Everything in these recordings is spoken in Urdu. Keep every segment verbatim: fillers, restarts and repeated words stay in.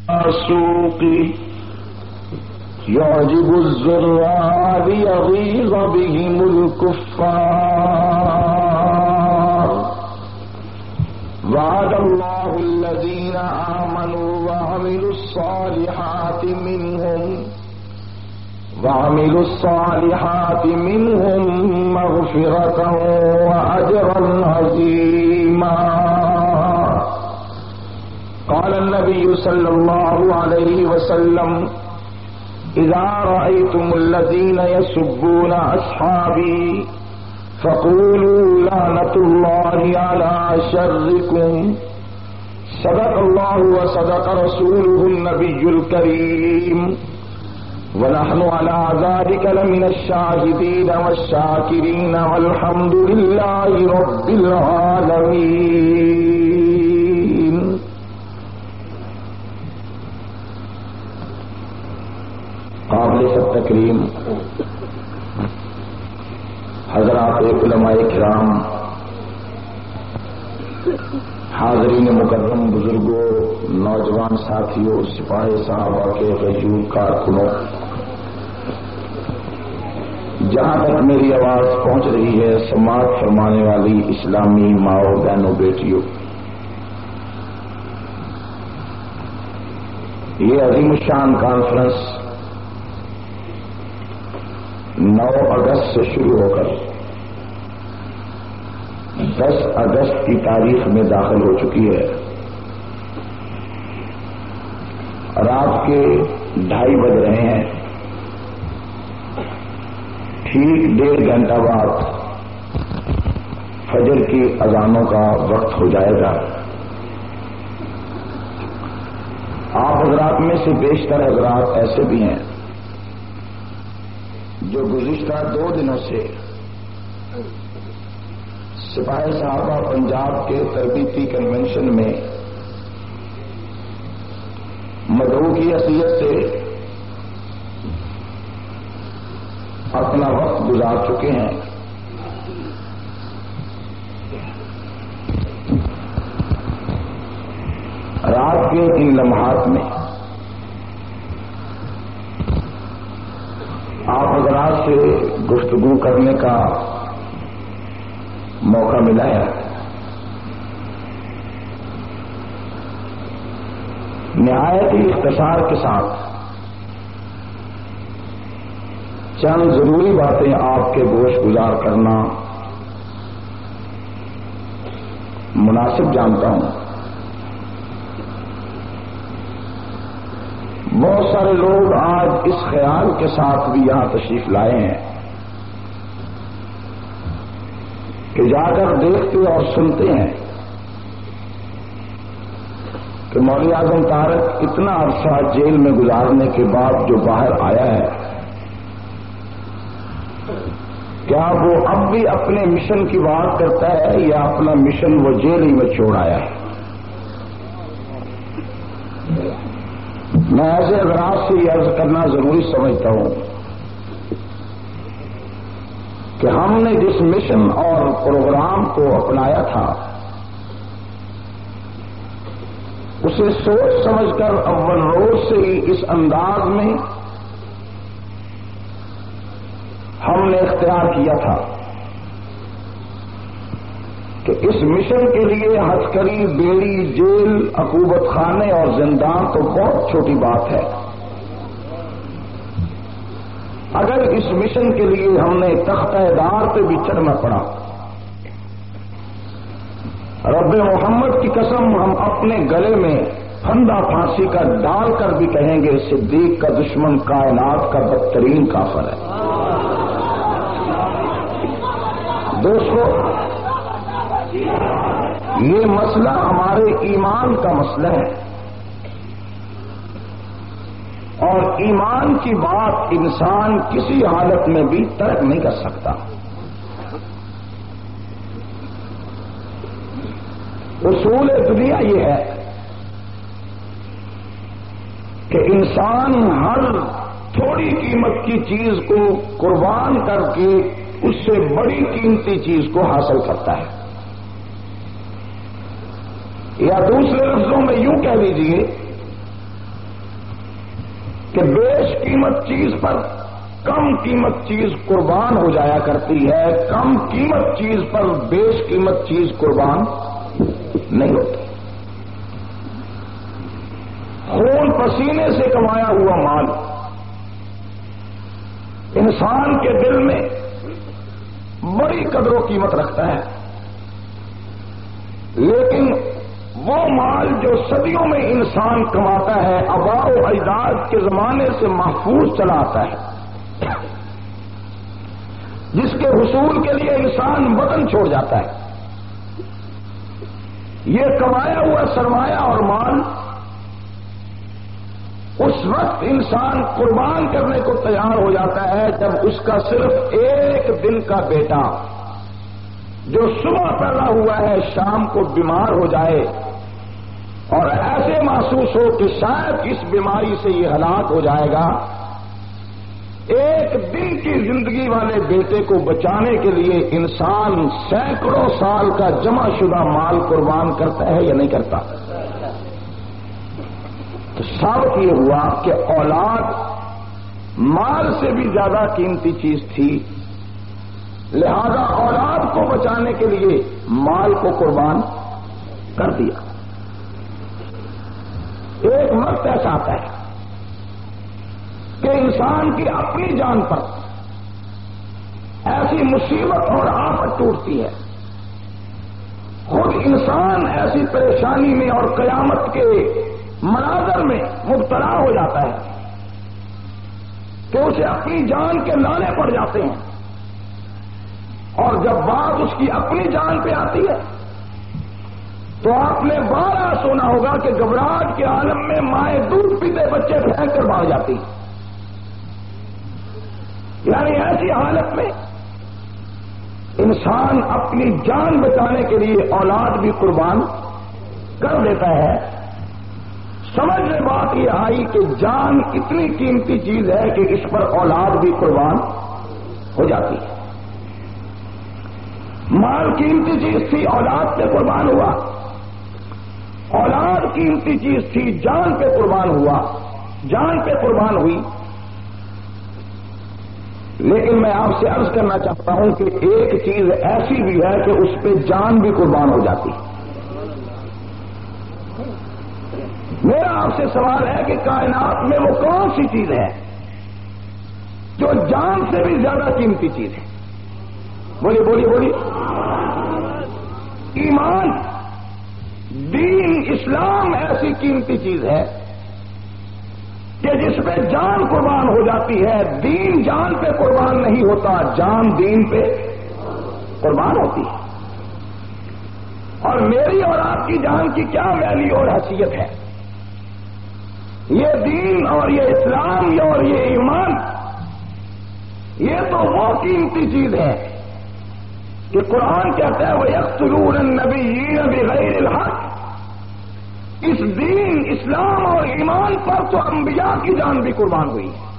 السوق يعجب الزراع ليغيظ بهم الكفار وعد الله الذين آمنوا وعملوا الصالحات منهم وعملوا الصالحات منهم مغفرة وأجرا عظيما. قال النبي صلى الله عليه وسلم إذا رأيتم الذين يسبون أصحابي فقولوا لعنة الله على شركم. صدق الله وصدق رسوله النبي الكريم ونحن على ذلك لمن الشاهدين والشاكرين والحمد لله رب العالمين. قابل سب تکریم حضرات علماء کرام، حاضرین مکرم، بزرگوں، نوجوان ساتھیوں، سپاہی صحابہ کے غیور کارکنوں، جہاں تک میری آواز پہنچ رہی ہے سماعت فرمانے والی اسلامی ماؤں، بہنوں، بیٹیوں، یہ عظیم الشان کانفرنس نو اگست سے شروع ہو کر دس اگست کی تاریخ میں داخل ہو چکی ہے. رات کے ڈھائی بج رہے ہیں. ٹھیک ڈیڑھ گھنٹہ بعد فجر کی اذانوں کا وقت ہو جائے گا. آپ حضرات میں سے بیشتر حضرات ایسے بھی ہیں جو گزشتہ دو دنوں سے سپاہی صحابہ پنجاب کے تربیتی کنونشن میں مدعو کی حیثیت سے اپنا وقت گزار چکے ہیں. رات کے ان لمحات میں آپ حضرات سے گفتگو کرنے کا موقع ملا ہے. نہایت ہی اختصار کے ساتھ چند ضروری باتیں آپ کے گوش گزار کرنا مناسب جانتا ہوں. بہت سارے لوگ آج اس خیال کے ساتھ بھی یہاں تشریف لائے ہیں کہ جا کر دیکھتے اور سنتے ہیں کہ مولوی اعظم طارق اتنا عرصہ جیل میں گزارنے کے بعد جو باہر آیا ہے، کیا وہ اب بھی اپنے مشن کی بات کرتا ہے یا اپنا مشن وہ جیل ہی میں چھوڑ آیا ہے؟ میں ایسے حضرات سے یہ عرض کرنا ضروری سمجھتا ہوں کہ ہم نے جس مشن اور پروگرام کو اپنایا تھا اسے سوچ سمجھ کر اول روز سے ہی اس انداز میں ہم نے اختیار کیا تھا کہ اس مشن کے لیے ہتھکڑی، بیڑی، جیل، عقوبت خانے اور زندان تو بہت چھوٹی بات ہے. اگر اس مشن کے لیے ہم نے تختہ دار پہ بھی چڑھنا پڑا، رب محمد کی قسم ہم اپنے گلے میں پھندا پھانسی کا ڈال کر بھی کہیں گے صدیق کا دشمن کائنات کا بدترین کافر ہے. دوستو، یہ مسئلہ ہمارے ایمان کا مسئلہ ہے اور ایمان کی بات انسان کسی حالت میں بھی ترک نہیں کر سکتا. اصول دنیا یہ ہے کہ انسان ہر تھوڑی قیمت کی چیز کو قربان کر کے اس سے بڑی قیمتی چیز کو حاصل کرتا ہے. یا دوسرے لفظوں میں یوں کہہ لیجیے کہ بیش قیمت چیز پر کم قیمت چیز قربان ہو جایا کرتی ہے، کم قیمت چیز پر بیش قیمت چیز قربان نہیں ہوتی۔ خون پسینے سے کمایا ہوا مال انسان کے دل میں بڑی قدر و قیمت رکھتا ہے، لیکن وہ مال جو صدیوں میں انسان کماتا ہے، آباء و اجداد کے زمانے سے محفوظ چلا آتا ہے، جس کے حصول کے لیے انسان وطن چھوڑ جاتا ہے، یہ کمایا ہوا سرمایہ اور مال اس وقت انسان قربان کرنے کو تیار ہو جاتا ہے جب اس کا صرف ایک دن کا بیٹا جو صبح پیدا ہوا ہے شام کو بیمار ہو جائے اور ایسے محسوس ہو کہ شاید اس بیماری سے یہ ہلاک ہو جائے گا، ایک دن کی زندگی والے بیٹے کو بچانے کے لیے انسان سینکڑوں سال کا جمع شدہ مال قربان کرتا ہے یا نہیں کرتا؟ تو ثابت یہ ہوا کہ اولاد مال سے بھی زیادہ قیمتی چیز تھی، لہذا اولاد کو بچانے کے لیے مال کو قربان کر دیا۔ ایک وقت ایسا آتا ہے کہ انسان کی اپنی جان پر ایسی مصیبت اور آفت ٹوٹتی ہے، خود انسان ایسی پریشانی میں اور قیامت کے مناظر میں مبتلا ہو جاتا ہے کہ اسے اپنی جان کے لانے پڑ جاتے ہیں، اور جب بات اس کی اپنی جان پہ آتی ہے تو آپ نے بارہ سنا ہوگا کہ گھبراہٹ کے عالم میں مائیں دودھ پیتے بچے پھینک کر بھاگ جاتی ہیں، یعنی ایسی حالت میں انسان اپنی جان بچانے کے لیے اولاد بھی قربان کر دیتا ہے۔ سمجھ میں بات یہ آئی کہ جان اتنی قیمتی چیز ہے کہ اس پر اولاد بھی قربان ہو جاتی ہے۔ مال قیمتی چیز تھی، اولاد پہ قربان ہوا، اولاد قیمتی چیز تھی، جان پہ قربان ہوا، جان پہ قربان ہوئی۔ لیکن میں آپ سے عرض کرنا چاہتا ہوں کہ ایک چیز ایسی بھی ہے کہ اس پہ جان بھی قربان ہو جاتی ہے۔ میرا آپ سے سوال ہے کہ کائنات میں وہ کون سی چیز ہے جو جان سے بھی زیادہ قیمتی چیز ہے؟ بولیے بولیے بولیے۔ ایمان، دین، اسلام ایسی قیمتی چیز ہے کہ جس پہ جان قربان ہو جاتی ہے۔ دین جان پہ قربان نہیں ہوتا، جان دین پہ قربان ہوتی ہے۔ اور میری اور آپ کی جان کی کیا ویلیو اور حیثیت ہے؟ یہ دین اور یہ اسلام اور یہ ایمان، یہ تو وہ قیمتی چیز ہے کہ قرآن کہتا ہے وَيَقْتُلُونَ النَّبِيِّينَ بِغَيْرِ الْحَقِّ۔ اس دین، اسلام اور ایمان پر تو انبیاء کی جان بھی قربان ہوئی ہے۔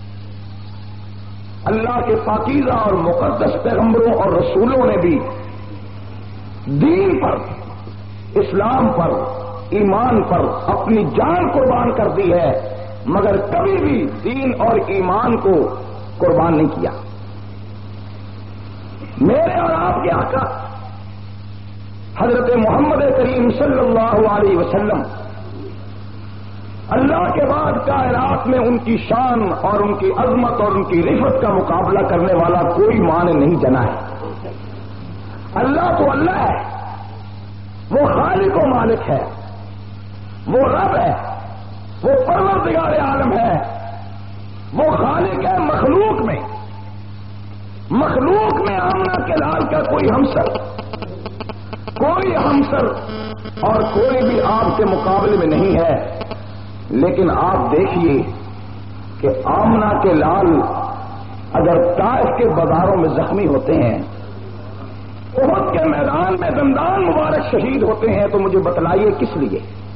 اللہ کے پاکیزہ اور مقدس پیغمبروں اور رسولوں نے بھی دین پر، اسلام پر، ایمان پر اپنی جان قربان کر دی ہے، مگر کبھی بھی دین اور ایمان کو قربان نہیں کیا۔ میرے اور آپ کے آقا حضرت محمد کریم صلی اللہ علیہ وسلم، اللہ کے بعد کائنات میں ان کی شان اور ان کی عظمت اور ان کی رفعت کا مقابلہ کرنے والا کوئی معنی نہیں جنا ہے۔ اللہ تو اللہ ہے، وہ خالق و مالک ہے، وہ رب ہے، وہ پروردگار عالم ہے، وہ خالق ہے مخلوق میں۔ مخلوق میں آمنہ کے لال کا کوئی ہمسر، کوئی ہمسر اور کوئی بھی آپ کے مقابلے میں نہیں ہے۔ لیکن آپ دیکھیے کہ آمنہ کے لال اگر طائف کے بازاروں میں زخمی ہوتے ہیں، احد کے میدان میں دندان مبارک شہید ہوتے ہیں، تو مجھے بتلائیے کس لیے؟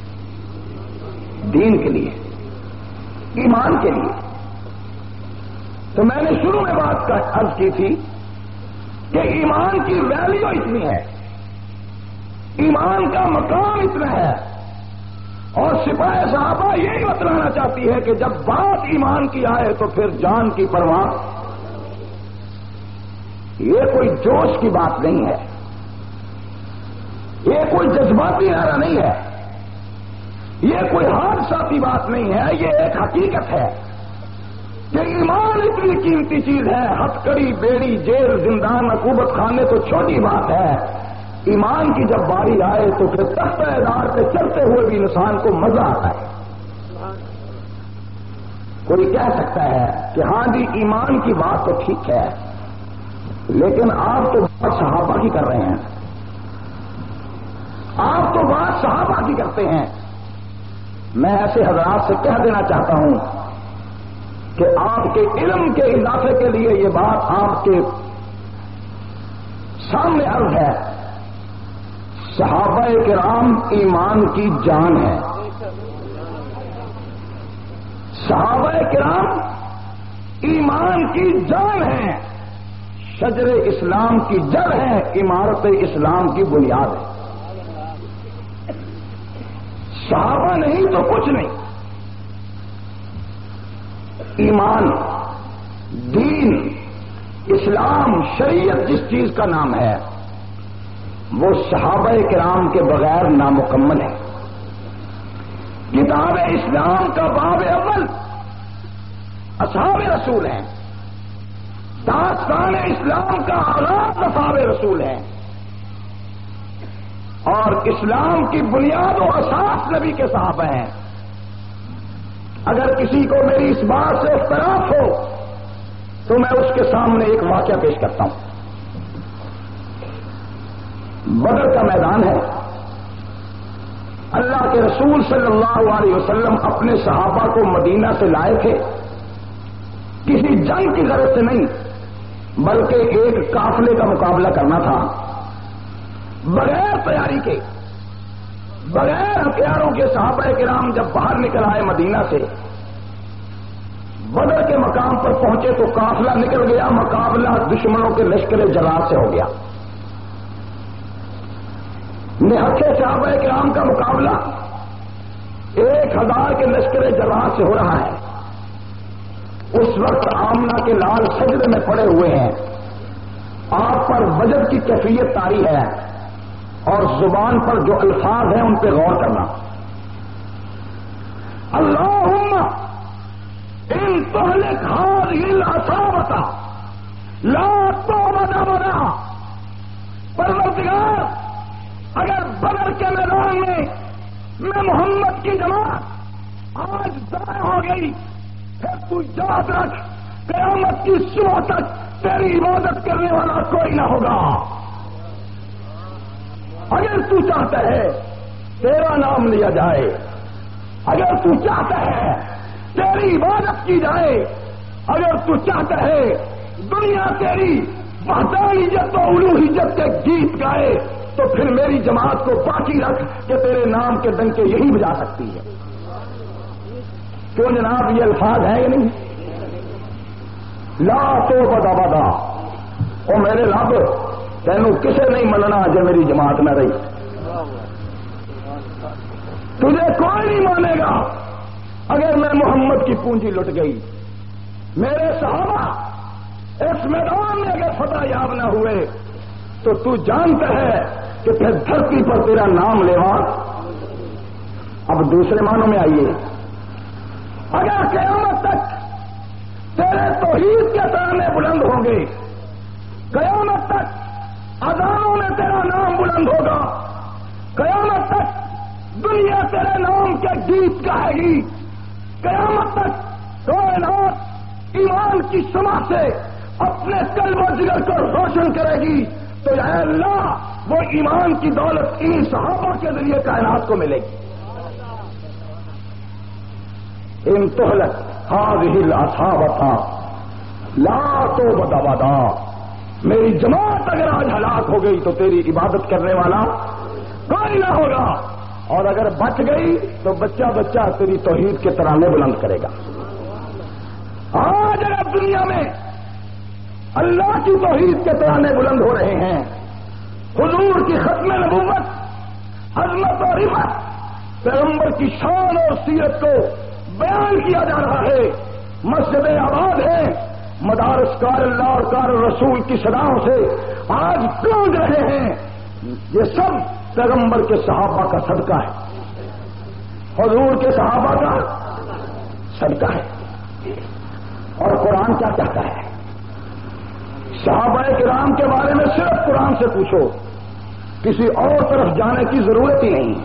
دین کے لیے، ایمان کے لیے۔ تو میں نے شروع میں بات کا عرض کی تھی کہ ایمان کی ویلیو اتنی ہے، ایمان کا مقام اتنا ہے، اور سپاہ صحابہ یہی بتلانا چاہتی ہے کہ جب بات ایمان کی آئے تو پھر جان کی پرواہ، یہ کوئی جوش کی بات نہیں ہے، یہ کوئی جذباتی نعرہ نہیں ہے، یہ کوئی حادثاتی بات نہیں ہے، یہ ایک حقیقت ہے کہ ایمان اتنی قیمتی چیز ہے، ہتھکڑی، بیڑی، جیل، زندان، عقوبت خانے تو چھوٹی بات ہے، ایمان کی جب باری آئے تو پھر تختہ دار پہ چلتے ہوئے بھی انسان کو مزہ آتا ہے۔ کوئی کہہ سکتا ہے کہ ہاں جی ایمان کی بات تو ٹھیک ہے، لیکن آپ تو بات صحابہ کی کر رہے ہیں، آپ تو بات صحابہ کی کرتے ہیں۔ میں ایسے حضرات سے کہہ دینا چاہتا ہوں کہ آپ کے علم کے اضافے کے لیے یہ بات آپ کے سامنے عرض ہے، صحابہ کرام ایمان کی جان ہے، صحابہ کرام ایمان کی جان ہے، شجر اسلام کی جڑ ہے، عمارت اسلام کی بنیاد ہے۔ صحابہ نہیں تو کچھ نہیں، ایمان، دین، اسلام، شریعت جس چیز کا نام ہے وہ صحابہ کرام کے بغیر نامکمل ہے۔ کتاب اسلام کا باب اول اصحاب رسول ہیں، داستان اسلام کا آغاز اصحاب رسول ہے، اور اسلام کی بنیاد و اساس نبی کے صحابہ ہیں۔ اگر کسی کو میری اس بات سے اختلاف ہو تو میں اس کے سامنے ایک واقعہ پیش کرتا ہوں۔ بدر کا میدان ہے، اللہ کے رسول صلی اللہ علیہ وسلم اپنے صحابہ کو مدینہ سے لائے تھے، کسی جنگ کی غرض سے نہیں بلکہ ایک قافلے کا مقابلہ کرنا تھا۔ بغیر تیاری کے، بغیر ہتھیاروں کے صحابہ کرام جب باہر نکل آئے مدینہ سے، بدر کے مقام پر پہنچے تو قافلہ نکل گیا، مقابلہ دشمنوں کے لشکر جرار سے ہو گیا۔ نہتے صحابہ کرام کا مقابلہ ایک ہزار کے لشکر جرار سے ہو رہا ہے۔ اس وقت آمنہ کے لال سجدے میں پڑے ہوئے ہیں، آپ پر وجد کی کیفیت طاری ہے اور زبان پر جو الفاظ ہیں ان پہ غور کرنا۔ اللہم ان تہلک ہذہ العصابۃ لا تعبد ابدا، پروردگار اگر بدر کے میدان میں میں محمد کی جماعت آج ضائع ہو گئی پھر تو یاد رکھ قیامت کی صبح تک تیری عبادت کرنے والا کوئی نہ ہوگا۔ اگر تو چاہتا ہے تیرا نام لیا جائے، اگر تو چاہتا ہے تیری عبادت کی جائے، اگر تو چاہتا ہے دنیا تیری وحدانیت و الوہیت کے گیت گائے، تو پھر میری جماعت کو باقی رکھ کہ تیرے نام کے ڈنکے یہی بجا سکتی ہے۔ کیوں جناب یہ الفاظ ہیں یا نہیں؟ لا تو بدا بدا، او میرے رب تینوں کسے نہیں مننا جو میری جماعت میں رہی، تجھے کوئی نہیں مانے گا اگر میں محمد کی پونجی لٹ گئی۔ میرے صحابہ اس میدان میں اگر فتح یاب نہ ہوئے تو تو جانتا ہے کہ پھر دھرتی پر تیرا نام لیوا۔ اب دوسرے معنوں میں آئیے، اگر قیامت تک تیرے توحید کے ترانے بلند ہوں گے، قیامت تک اذانوں میں تیرا نام بلند ہوگا، قیامت تک دنیا تیرے نام کے گیت گائے گی، قیامت تک کائنات ایمان کی شمع سے اپنے قلب و جگر کو روشن کرے گی، تو اے اللہ وہ ایمان کی دولت ان صحابہ کے ذریعے کائنات کو ملے گی۔ ان تہلک ہذہ العصابۃ لا تعبد ابدا، میری جماعت اگر آج ہلاک ہو گئی تو تیری عبادت کرنے والا کوئی نہ ہوگا، اور اگر بچ گئی تو بچہ بچہ تیری توحید کے ترانے بلند کرے گا۔ آج اگر دنیا میں اللہ کی توحید کے ترانے بلند ہو رہے ہیں، حضور کی ختم نبوت، عظمت و رفعت پیغمبر کی شان اور سیرت کو بیان کیا جا رہا ہے. مسجدیں آباد ہیں, مدارس کار اللہ اور کار رسول کی صداؤں سے آج گونج رہے ہیں. یہ سب پیغمبر کے صحابہ کا صدقہ ہے, حضور کے صحابہ کا صدقہ ہے. اور قرآن کیا کہتا ہے؟ صحابہ کرام کے بارے میں صرف قرآن سے پوچھو, کسی اور طرف جانے کی ضرورت ہی نہیں.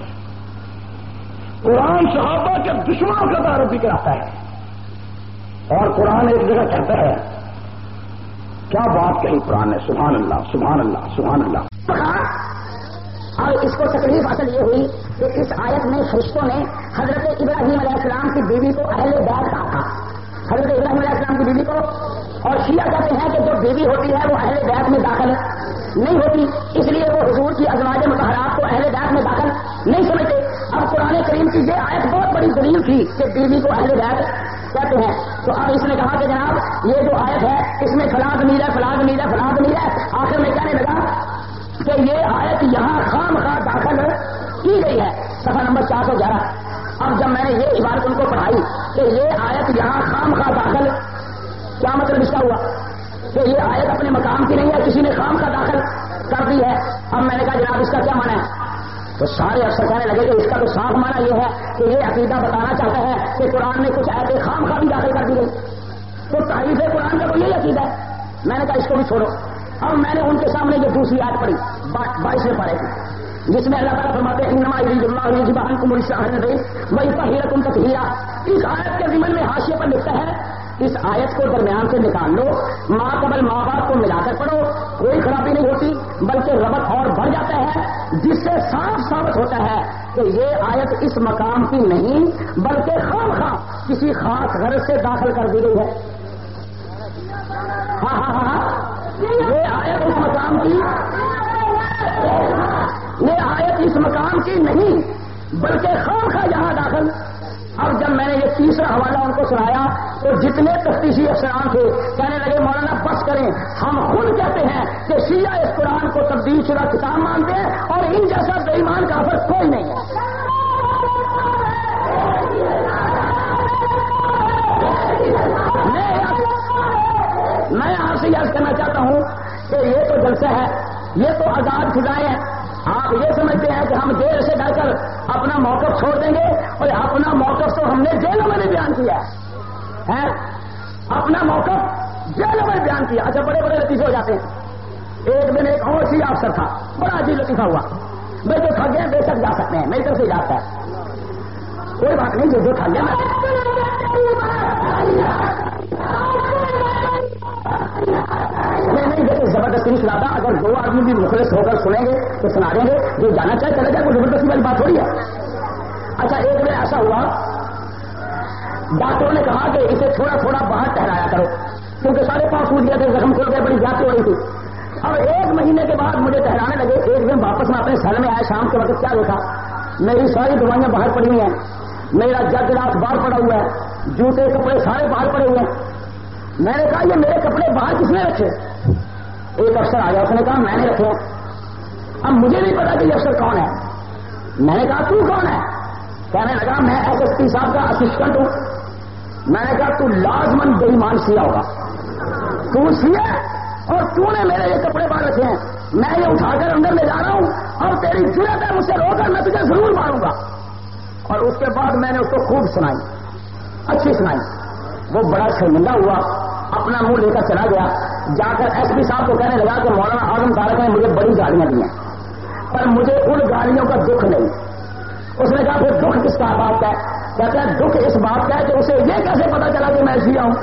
قرآن صحابہ کے دشمنوں کا تعارف بھی کراتا ہے. اور قرآن ایک جگہ کہتا ہے, کیا بات کہی قرآن نے, سبحان اللہ سبحان اللہ سبحان اللہ. اور اس کو تکلیف اصل یہ ہوئی کہ اس آیت میں فرشتوں نے حضرت ابراہیم علیہ السلام کی بیوی کو اہل بیت کہا تھا. حضرت ابراہیم علیہ السلام کی بیوی کو, اور شیعہ کہتے ہیں کہ جو بیوی ہوتی ہے وہ اہل بیت میں داخل نہیں ہوتی, اس لیے وہ حضور کی ازواج مطہرات کو اہل بیت میں داخل نہیں سمجھتے. اب قرآن کریم کی یہ آیت بہت بڑی دلیل تھی کہ بیوی کو اہل بیت کہتے ہیں. تو اب اس نے کہا کہ جناب یہ جو آیت ہے اس میں فلاں ضمیر ہے فلاں ضمیر ہے فلاں ضمیر ہے. آخر میں کہنے لگا کہ یہ آیت یہاں خام خواہ داخل کی گئی ہے, صفحہ نمبر چار سو گیارہ. اب جب میں نے یہ عبارت ان کو پڑھائی کہ یہ آیت یہاں خام خواہ داخل, کیا مطلب اس کا ہوا کہ یہ آیت اپنے مقام کی نہیں ہے, کسی نے خام خواہ داخل کر دی ہے. اب میں نے کہا جناب اس کا کیا معنی ہے؟ تو سارے افسر کہنے لگے کہ اس کا تو صاف معنی یہ ہے کہ یہ عقیدہ بتانا چاہتا ہے کہ قرآن میں کچھ ایسے خام خواہ بھی داخل کر دی گئی. تو تحریف قرآن کا تو یہی عقیدہ ہے. میں نے کہا اس کو بھی چھوڑو. اب میں نے ان کے سامنے یہ دوسری آیت پڑھی, بائیسویں پارے کی, جس میں اللہ تعالیٰ فرماتے ہیں انما یرید اللہ لیذھب عنکم الرجس اہل البیت ویطہرکم تطہیرا. اس آیت کے ضمن میں حاشیے پر لکھتا ہے اس آیت کو درمیان سے نکال لو, ماں قبل ماں باپ کو ملا کر پڑھو, کوئی خرابی نہیں ہوتی بلکہ ربط اور بڑھ جاتا ہے, جس سے صاف ثابت ہوتا ہے کہ یہ آیت اس مقام کی نہیں بلکہ خام خواہ کسی خاص غرض سے داخل کر دی گئی ہے. ہاں ہاں ہاں یہ آیت اس مقام کی یہ آیت اس مقام کی نہیں بلکہ خام خواہ یہاں داخل. اب جب میں نے یہ تیسرا حوالہ ان کو سنایا تو جتنے تفتیشی افسران تھے کہنے لگے مولانا بس کریں, ہم خود کہتے ہیں کہ شیعہ اس قرآن کو تبدیل شدہ کتاب مانتے ہیں اور ان جیسا بے ایمان کافر کوئی نہیں ہے. میں آپ سے یاد کرنا چاہتا ہوں کہ یہ تو جلسہ ہے, یہ تو آزاد فضائیں ہیں. آپ یہ سمجھتے ہیں کہ ہم جیل سے ڈر کر اپنا موقف چھوڑ دیں گے, اور اپنا موقف تو ہم نے جیلوں میں بھی بیان کیا ہے, اپنا موقف جیلوں میں بیان کیا. اچھا بڑے بڑے لطیفے ہو جاتے ہیں. ایک دن ایک اور سی افسر تھا, بڑا عجیب لطیفہ ہوا. بھائی جو تھک گئے بے شک جا سکتے ہیں, میری طرف سے جاتا ہے, کوئی بات نہیں, جو جو تھک گیا میں نہیں دیکھتے زبردستی نہیں سناتا. اگر دو آدمی بھی مخلص ہو کر سنیں گے تو سنا دیں گے, جو جانا چاہے چلے جائے, کوئی زبردستی والی بات تھوڑی ہے. اچھا ایک دن ایسا ہوا, ڈاکٹروں نے کہا کہ اسے تھوڑا تھوڑا باہر ٹہرایا کرو کیونکہ سارے پاؤں ٹوٹ گئے تھے, زخم کھل گئے, بڑی زیادتی ہو رہی تھی. اب ایک مہینے کے بعد مجھے ٹہرانے لگے. ایک دن واپس میں اپنے سیل میں آیا, شام کے وقت کیا دیکھا, میری ساری دوائیاں باہر پڑی ہوئی ہیں, میرا جگ گلاس باہر پڑا ہوا ہے, جوتے کپڑے سارے باہر پڑے ہوئے ہیں. میں نے کہا یہ میرے کپڑے باہر کس نے رکھے؟ ایک افسر آیا, اس نے کہا میں نے رکھے. اب مجھے نہیں پتا کہ یہ افسر کون ہے. میں نے کہا تو کون ہے؟ کہنے لگا میں ایس ایس پی صاحب کا اسسٹنٹ ہوں. میں نے کہا تو لازمن بے ایمان سیا ہوگا, تو سیا اور تو نے میرے یہ کپڑے باہر رکھے ہیں, میں یہ اٹھا کر اندر لے جا رہا ہوں اور تیری جرات ہے مجھ سے رو کر میں تجھے ضرور ماروں گا. اور اس کے بعد میں نے اس کو خوب سنائی, اچھی سنائی. وہ بڑا شرمندہ ہوا, اپنا منہ لے کر چلا گیا. جا کر ایس پی صاحب کو کہنے لگا کہ مولانا اعظم طارق نے مجھے بڑی گالیاں دی ہیں پر مجھے ان گالیوں کا دکھ نہیں. اس نے کہا پھر دکھ کس کا بات ہے؟ کہتا ہے دکھ اس بات کا ہے کہ اسے یہ کیسے پتا چلا کہ میں شیعہ ہوں.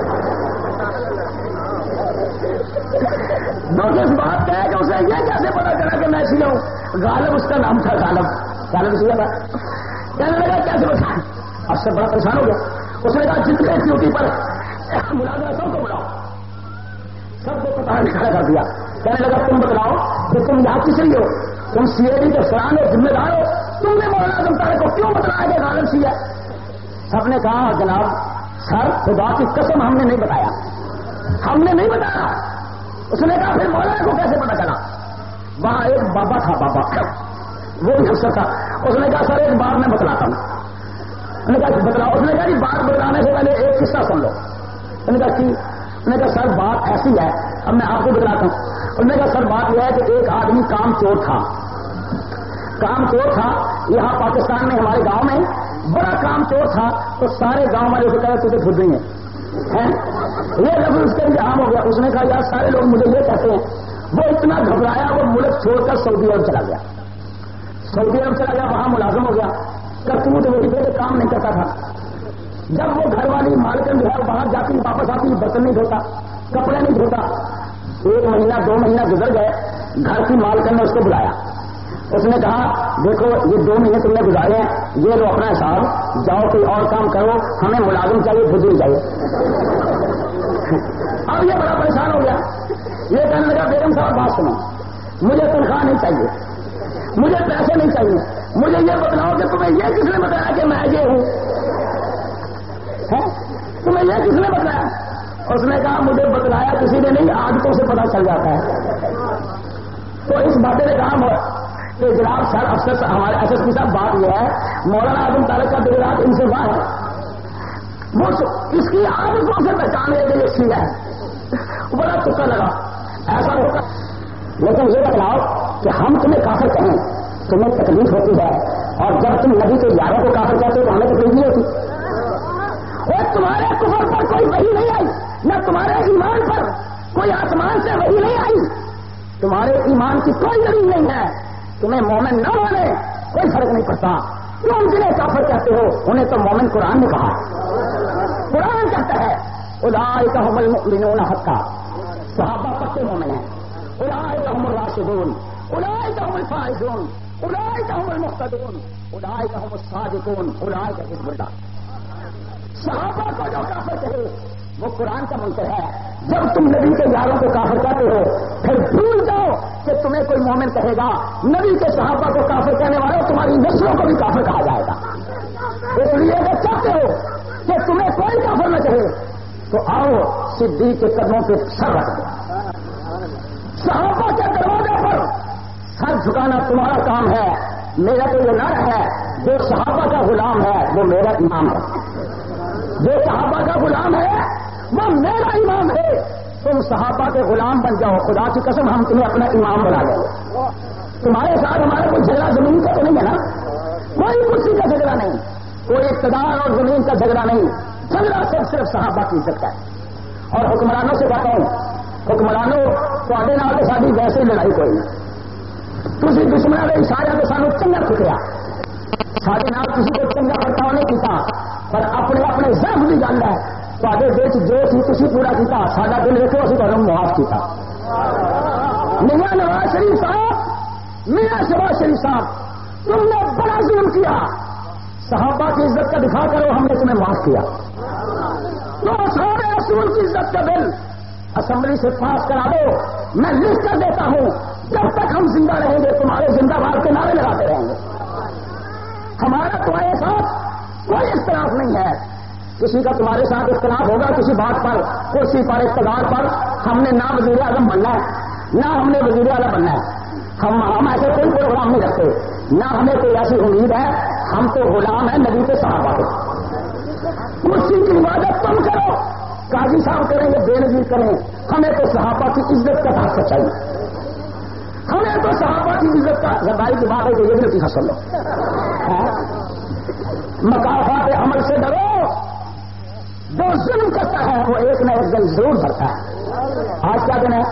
دکھ اس بات کا ہے کہ اسے یہ کیسے پتا چلا کہ میں شیعہ ہوں. غالب اس کا نام تھا, غالب غالب شیعہ تھا. کہنے لگا کیسے بتا. اب سے بڑا پریشان ہو گیا. اس نے کہا جتنے ڈیوٹی پر ملازم سب کو بلاؤ, سب کو پتا کھڑا کر دیا. کہنے لگا تم بتلاؤ کہ تم یہاں کس لیے ہو, تم سی اے ڈی کے افسران ہو, ذمہ دار ہو, تم نے مولانا اعظم طارق کو کیوں بتلایا کہ غالب سی ہے؟ سب نے کہا جناب سر خدا کی قسم ہم نے نہیں بتایا, ہم نے نہیں بتایا. اس نے کہا پھر مولانا کو کیسے پتا چلا؟ وہاں ایک بابا تھا, بابا وہ بھی افسر تھا. اس نے کہا سر ایک بات میں بتلاتا ہوں. اس نے کہا بتلاؤ. اس نے کہا جی بات بتلانے سے پہلے ایک قصہ سن لو. اس نے کہا کی اس نے کہا سر بات ایسی ہے, اب میں آپ کو بتلاتا ہوں. اس نے کہا سر بات یہ ہے کہ ایک آدمی کام چور تھا, کام چور تھا یہاں پاکستان میں ہمارے گاؤں میں بڑا کام چور تھا. تو سارے گاؤں والے اسے کہا تجھے خود نہیں ہے, یہ لفظ اس کے لیے عام ہو گیا. اس نے کہا یار سارے لوگ مجھے یہ کہتے ہیں. وہ اتنا گھبرایا وہ ملک چھوڑ کر سعودی عرب چلا گیا. سعودی عرب چلا گیا, وہاں ملازم ہو گیا. کرتوت وہی تھے کہ کام نہیں کرتا تھا. جب وہ گھر والی مالکن جو ہے باہر جاتی واپس آتی, برتن نہیں دھوتا, کپڑے نہیں دھوتا. ایک مہینہ دو مہینہ گزر گئے. گھر کی مالکن نے اس کو بلایا. اس نے کہا دیکھو یہ دو مہینے تم نے گزارے ہیں, یہ لو اپنا حساب, جاؤ کوئی اور کام کرو, ہمیں ملازم چاہیے, خود نہیں چاہیے. اب یہ بڑا پریشان ہو گیا. یہ کہنے لگا بیگم صاحب بات سنو, مجھے تنخواہ نہیں چاہیے, مجھے پیسے نہیں چاہیے, مجھے یہ بتلاؤ کہ تمہیں یہ کس نے بتایا کہ میں یہ ہوں, تمہیں یہ کس نے بتلایا؟ اس نے کہا مجھے بتلایا کسی نے نہیں, عادتوں سے پتا چل جاتا ہے. تو اس باتیں نے کہا کہ جناب سر افسر ہمارے ایس ایس پی صاحب بات یہ ہے مولانا اعظم طارق کا دیر رات ان سے بات ہے, وہ اس کی عادتوں سے پہچانے کے لیے سیدھا ہے. بڑا تکا لگا ایسا ہوتا. لیکن یہ بتلاؤ کہ ہم تمہیں کافر کہیں, تمہیں تکلیف ہوتی ہے, اور جب تم نبی کے یاروں کو کافر کہتے ہو تو ہمیں تکلیف نہیں ہوتی. اور تمہارے کفر پر کوئی وحی نہیں آئی, نہ تمہارے ایمان پر کوئی آسمان سے وحی نہیں آئی. تمہارے ایمان کی کوئی دلیل نہیں ہے. تمہیں مومن نہ مانے کوئی فرق نہیں پڑتا. کیوں جنہیں کافر کہتے ہو, انہیں تو مومن قرآن نے کہا. قرآن کہتا ہے اولئک هم المؤمنون حقا, صحابہ پکے مومن ہیں. اولئک هم الراشدون, اولئک هم الفائزون, اولئک هم المهتدون, اولئک هم الصادقون, اولئک حزب اللہ. صحابہ کو جو کافر کہے وہ قرآن کا منکر ہے. جب تم نبی کے یاروں کو کافر کہتے ہو پھر بھول جاؤ کہ تمہیں کوئی مومن کہے گا. نبی کے صحابہ کو کافر کہنے والوں تمہاری نسلوں کو بھی کافر کہا جائے گا. اس لیے اگر چاہتے ہو کہ تمہیں کوئی کافر نہ کہے تو آؤ صدیق کے قدموں پہ سر رکھ دو. صحابہ کے دروازے پر سر جھکانا تمہارا کام ہے. میرا تو یہ نعرہ ہے جو صحابہ کا غلام ہے وہ میرا امام ہے, جو صحابہ کا غلام ہے وہ میرا امام ہے. تم صحابہ کے غلام بن جاؤ, خدا کی قسم ہم تمہیں اپنا امام بنا لیں. تمہارے ساتھ ہمارا کوئی جھگڑا زمین کا تو نہیں ہے نا, کوئی کرسی کا جھگڑا نہیں, کوئی اقتدار اور زمین کا جھگڑا نہیں. جھگڑا صرف صرف صحابہ کی عزت کا ہے. اور حکمرانوں سے کہتا ہوں, حکمرانوں تھوڑے نال تو ساری ویسے ہی لڑائی کوئی نہیں. تھی دشمنوں کے اشارے تو سانو چنگا ٹھکریا, سارے نال کسی کو چنگا برتاؤ نہیں کیتا, پر اپنے اپنے ضعف کی گل ہے. تے دل جو سی تھی پورا کیتا, ساڈا دل دیکھو اسی تمہیں معاف کیتا. میاں نواز شریف صاحب, میاں شہباز شریف صاحب, تم نے بڑا ظلم کیا. صحابہ کی عزت کا دفاع کرو, ہم نے تمہیں معاف کیا. تو سارے اصول کی عزت کا بل اسمبلی سے پاس کرا دو, میں لکھ کر دیتا ہوں. جب تک ہم زندہ رہیں گے تمہارے زندہ باد کے نعرے لگاتے رہیں گے. ہمارا تمہارے ساتھ کوئی اختلاف نہیں ہے. کسی کا تمہارے ساتھ اختلاف ہوگا کسی بات پر, کرسی پر, اقتدار پر. ہم نے نہ وزیر اعظم بننا ہے نہ ہم نے وزیر اعلیٰ بننا ہے. ہم ہم ایسے کوئی پروگرام نہیں رکھتے, نہ ہمیں کوئی ایسی امید ہے. ہم تو غلام ہیں نبی کے صحابہ کے. کرسی کی عبادت تم کرو, قاضی صاحب کریں گے, بے نظیر کریں, ہمیں تو صحابہ کی عزت کا تحفظ چاہیے. ہمیں تو صحابہ کی عزت کا زبائی کی بات ہے کہ یہ بھی نہیں حاصل ہو. مکافات عمل سے ڈرو, جو ظلم کرتا ہے وہ ایک نہ ایک دن ضرور بھرتا ہے. آج کیا دن ہے؟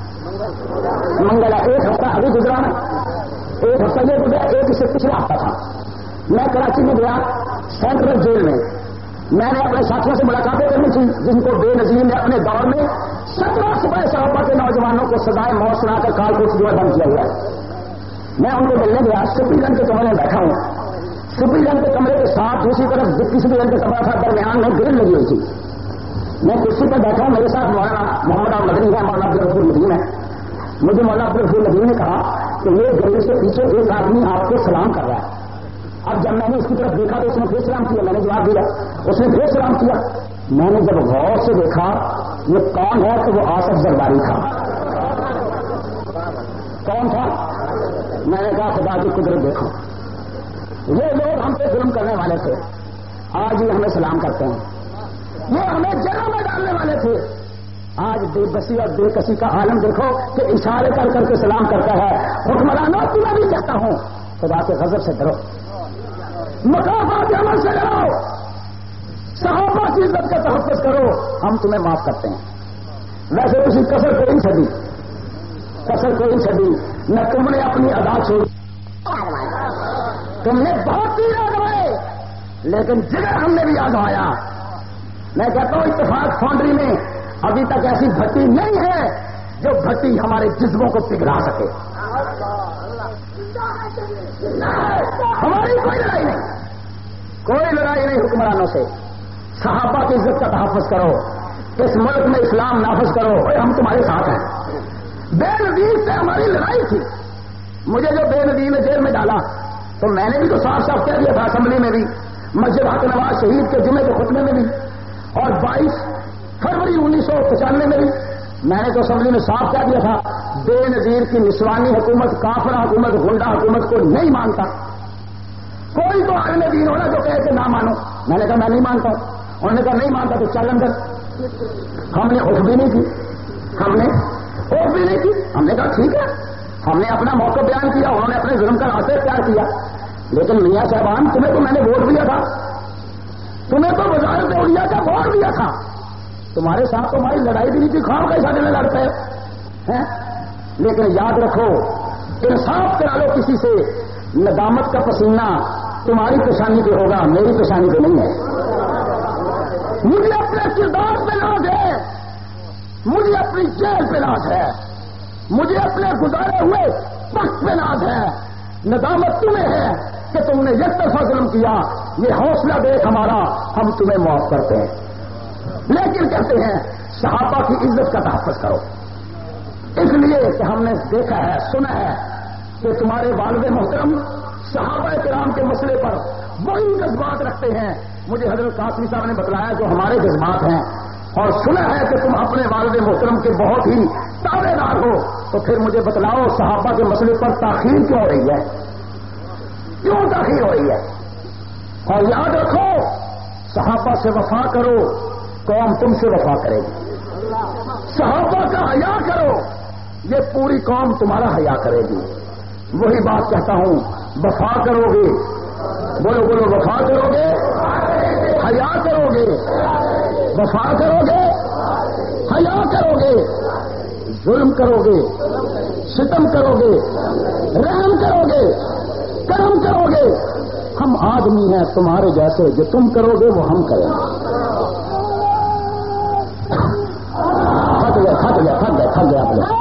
منگل ہے. ایک ہفتہ ابھی گزرا نا, ایک ہفتہ یہ گزرا, ایک اس سے پچھلا ہفتہ تھا. میں کراچی میں گیا سینٹرل جیل میں. میں نے اپنے ساتھیوں سے ملاقاتیں کرنی تھی جن کو بے نظیر نے اپنے دور میں سترہ سپاہ صحابہ کے نوجوانوں کو سزائے موت سنا کر کال کو جو بند کیا ہوا ہے. میں ان کو ملنے گیا, سپری گنج کے کمرے میں بیٹھا ہوں. سپری گنج کے کمرے کے ساتھ دوسری طرف ڈپٹی سپری گنج کا کمرہ تھا, درمیان میں گرل لگی ہوئی تھی. میں کرسی پر بیٹھا ہوں, میرے ساتھ مولانا محمد عبد مدنی ہے, مولانا عبد الغفور مدین ہے. مجھے مولانا عبد الغفور مدین نے کہا کہ یہ گرل سے پیچھے ایک آدمی آپ کو سلام کر رہا ہے. اب جب میں نے اس کی طرف دیکھا تو اس نے پھر سلام کیا, میں نے جواب دیا, اس نے پھر سلام کیا. میں نے جب غور سے دیکھا یہ کون ہے تو وہ آصف زرداری تھا. کون تھا؟ میں نے کہا خدا کی قدرت دیکھو. یہ لوگ ہم پہ ظلم کرنے والے تھے، آج یہ ہمیں سلام کرتے ہیں. یہ ہمیں جیلوں میں ڈالنے والے تھے، آج بے بسی اور بے کسی کا عالم دیکھو کہ اشارے کر کر کے سلام کرتا ہے. حکمرانوں کی میں بھی کہتا ہوں خدا کے غضب سے ڈرو، مقامات عمل سے ڈرو، صحابہ کی عزت کا تحفظ کرو، ہم تمہیں معاف کرتے ہیں. ویسے کسی کسر کو نہیں چھڑی، کسر کو نہیں چھڑی، نہ تم نے اپنی ادا چھوڑی، تم نے بہت تیر آگوائے لیکن جگر ہم نے بھی آگوایا. میں کہتا ہوں اتفاق فاؤنڈری میں ابھی تک ایسی بھٹی نہیں ہے جو بھٹی ہمارے جذبوں کو پگھلا سکے. ہماری کوئی لڑائی نہیں، کوئی لڑائی نہیں حکمرانوں سے. صحابہ کی عزت کا تحفظ کرو، اس ملک میں اسلام نافذ کرو، ہم تمہارے ساتھ ہیں. بے نظیر سے ہماری لڑائی تھی، مجھے جو بے نظیر نے جیل میں ڈالا تو میں نے بھی تو صاف صاف کہہ دیا تھا اسمبلی میں بھی، مسجد حق نواز شہید کے جمعے کے خطبے میں بھی، اور بائیس فروری انیس سو پچانوے میں بھی میں نے تو اسمبلی میں صاف کہہ دیا تھا بے نظیر کی نسوانی حکومت، کافرہ حکومت، گنڈا حکومت کو نہیں مانتا. کوئی تو عالم دین ہونا جو کہے کہ نہ مانو. میں نے کہا میں نہیں مانتا. انہوں نے کہا نہیں مانتا تو چل اندر. ہم نے اٹھ بھی نہیں کی، ہم نے اٹھ بھی نہیں کی. ہم نے کہا ٹھیک ہے، ہم نے اپنا موقع بیان کیا، انہوں نے اپنے ظلم کا راستہ اختیار کیا. لیکن میاں صاحبان تمہیں تو میں نے ووٹ دیا تھا، تمہیں تو وزارت اولیاء کا ووٹ دیا تھا، تمہارے ساتھ تو ہماری لڑائی بھی نہیں تھی، خواہ کیسا دن لڑتے ہیں. لیکن یاد رکھو انصاف کرا لو کسی سے، ندامت کا پسینہ تمہاری پیشانی پہ ہوگا، میری پیشانی پہ نہیں ہے. مجھے اپنے کردار پہ ناز ہے، مجھے اپنی جیل پہ ناز ہے، مجھے اپنے گزارے ہوئے وقت پہ ناز ہے. ندامت تمہیں ہے کہ تم نے یک طرفہ ظلم کیا، یہ حوصلہ دے ہمارا، ہم تمہیں معاف کرتے ہیں. لیکن کہتے ہیں صحابہ کی عزت کا تحفظ کرو، اس لیے کہ ہم نے دیکھا ہے، سنا ہے کہ تمہارے والد محترم صحابہ کرام کے مسئلے پر وہی جذبات رکھتے ہیں. مجھے حضرت قاسمی صاحب نے بتلایا جو ہمارے جذبات ہیں، اور سنا ہے کہ تم اپنے والد محترم کے بہت ہی تابع دار ہو. تو پھر مجھے بتلاؤ صحابہ کے مسئلے پر تاخیر کیوں ہو رہی ہے؟ کیوں تاخیر ہو رہی ہے؟ اور یاد رکھو صحابہ سے وفا کرو، قوم تم سے وفا کرے گی. صحابہ کا حیا کرو، یہ پوری قوم تمہارا حیا کرے گی. وہی بات کہتا ہوں، وفا کرو گے، بولو بولو، وفا کرو گے، حیا کرو گے، وفا کرو گے، حیا کرو گے، ظلم کرو گے، ستم کرو گے، رحم کرو گے، کرم کرو گے. ہم آدمی ہیں تمہارے جیسے، جو تم کرو گے وہ ہم کریں گے. تھک گیا تھک گیا تھک گیا تھک گیا آپ لوگ.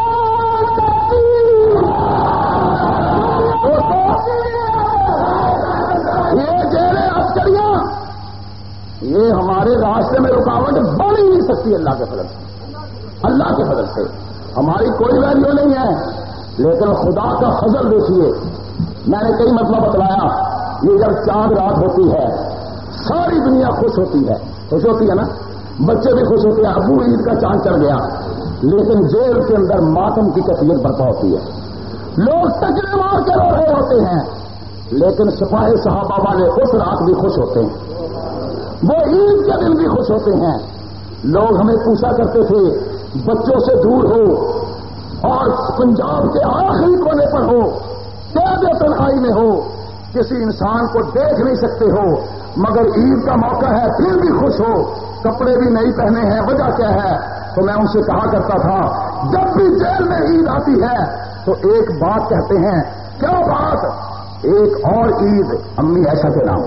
یہ جیلیں عسکریاں یہ ہمارے راستے میں رکاوٹ بن ہی نہیں سکتی. اللہ کے فضل سے، اللہ کے فضل سے ہماری کوئی ویلیو نہیں ہے. لیکن خدا کا فضل دیکھیے، میں نے کئی مرتبہ بتلایا، یہ جب چاند رات ہوتی ہے ساری دنیا خوش ہوتی ہے، خوش ہوتی ہے نا، بچے بھی خوش ہوتے ہیں، ابو عید کا چاند چڑھ گیا. لیکن جیل کے اندر ماتم کی کیفیت برپا ہوتی ہے، لوگ ٹکرے مار کے رو رہے ہوتے ہیں. لیکن سپاہی صحابہ والے اس رات بھی خوش ہوتے ہیں، وہ عید کے دن بھی خوش ہوتے ہیں. لوگ ہمیں پوچھا کرتے تھے بچوں سے دور ہو اور پنجاب کے آخری کونے پر ہو، قید تنہائی میں ہو، کسی انسان کو دیکھ نہیں سکتے ہو، مگر عید کا موقع ہے پھر بھی خوش ہو، کپڑے بھی نہیں پہنے ہیں، وجہ کیا ہے؟ تو میں ان سے کہا کرتا تھا جب بھی جیل میں عید آتی ہے تو ایک بات کہتے ہیں. کیا بات؟ ایک اور عید امی ایسا کے نام،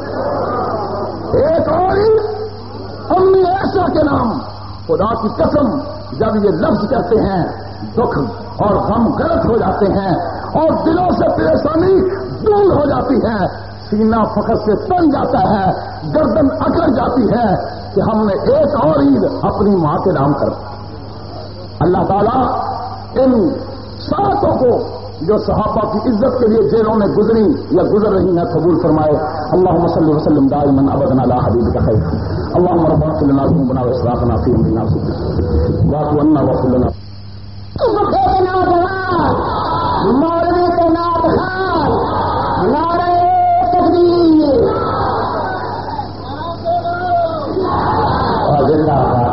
ایک اور عید امی ایسا کے نام. خدا کی قسم جب یہ لفظ کہتے ہیں دکھ اور غم غلط ہو جاتے ہیں اور دلوں سے پریشانی دور ہو جاتی ہے، سینہ فخر سے تن جاتا ہے، گردن اکڑ جاتی ہے کہ ہم نے ایک اور عید اپنی ماں کے نام کر. اللہ تعالیٰ ان ساتوں کو جو صحابہ کی عزت کے لیے جیلوں میں گزری یا گزر رہی ہیں قبول فرمائے. اللہم صلی وسلم دائما ابدا علی حبیبک خیر. اللہم ربنا اغفر لنا ذنوبنا واسرافنا فی امرنا واعف عنا واغفر لنا. مولوی کے نام خان نعرہ زندہ